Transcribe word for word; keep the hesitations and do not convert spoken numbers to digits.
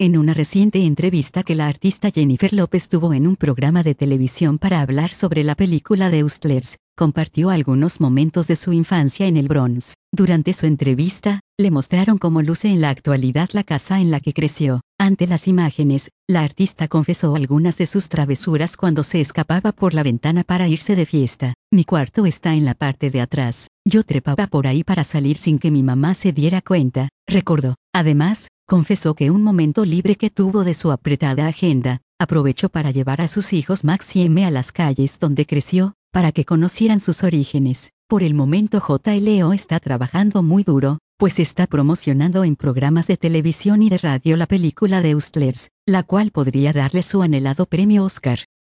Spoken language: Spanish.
En una reciente entrevista que la artista Jennifer López tuvo en un programa de televisión para hablar sobre la película de Hustlers, compartió algunos momentos de su infancia en el Bronx. Durante su entrevista, le mostraron cómo luce en la actualidad la casa en la que creció. Ante las imágenes, la artista confesó algunas de sus travesuras cuando se escapaba por la ventana para irse de fiesta. Mi cuarto está en la parte de atrás. Yo trepaba por ahí para salir sin que mi mamá se diera cuenta, recordó. Además, confesó que un momento libre que tuvo de su apretada agenda, aprovechó para llevar a sus hijos Max y M a las calles donde creció, para que conocieran sus orígenes. Por el momento J L O está trabajando muy duro, pues está promocionando en programas de televisión y de radio la película de Hustlers, la cual podría darle su anhelado premio Oscar.